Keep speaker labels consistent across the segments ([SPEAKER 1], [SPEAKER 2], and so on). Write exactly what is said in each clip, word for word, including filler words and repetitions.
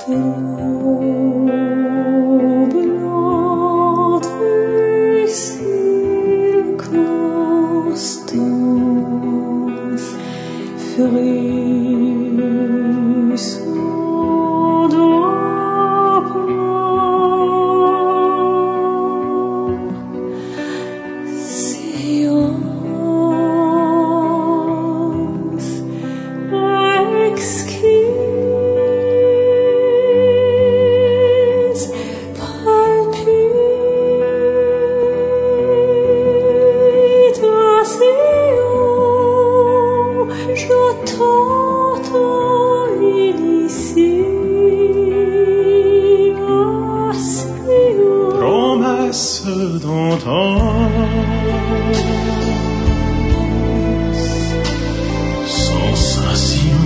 [SPEAKER 1] de l'aube notre circonstance frissons d'apprendre science exquise palpitation je t'entends initiation
[SPEAKER 2] promesse d'entendre sensation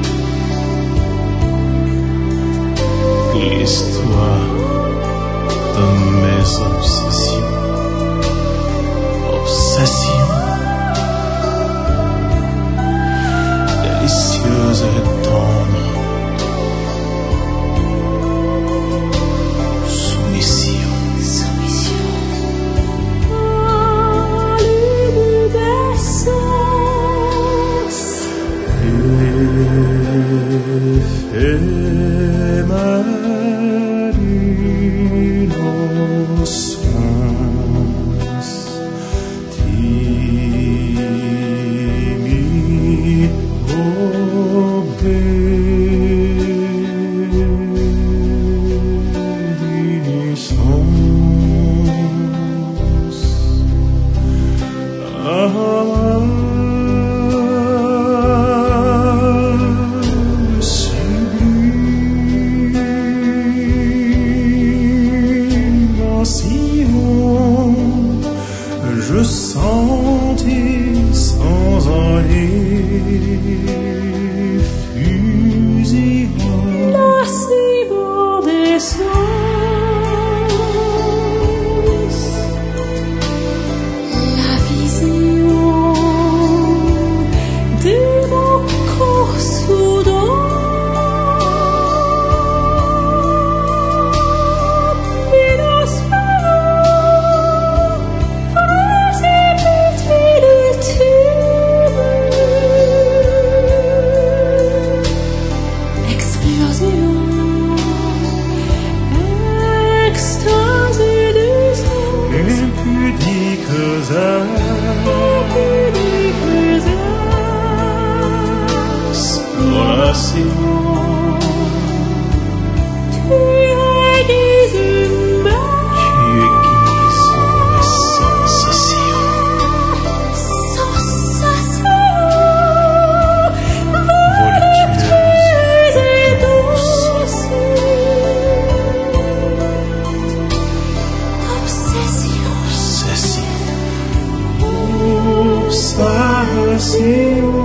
[SPEAKER 2] l'histoire de mes obsessions obsessions délicieuses et tendres soumission
[SPEAKER 1] soumission allume d'essence
[SPEAKER 2] éphémère innocence timide obéissance âme sublimation je sentis sans aller fusillant
[SPEAKER 1] la cyberdescence la vision de mon corps soudain inespérant précipite l'ultime explosion extase d'essence
[SPEAKER 2] impudiques airs exploration
[SPEAKER 1] tu aiguises humain
[SPEAKER 2] tu aiguises mes sensations
[SPEAKER 1] sensation
[SPEAKER 2] voluptueuse
[SPEAKER 1] et douce obsession
[SPEAKER 2] obsession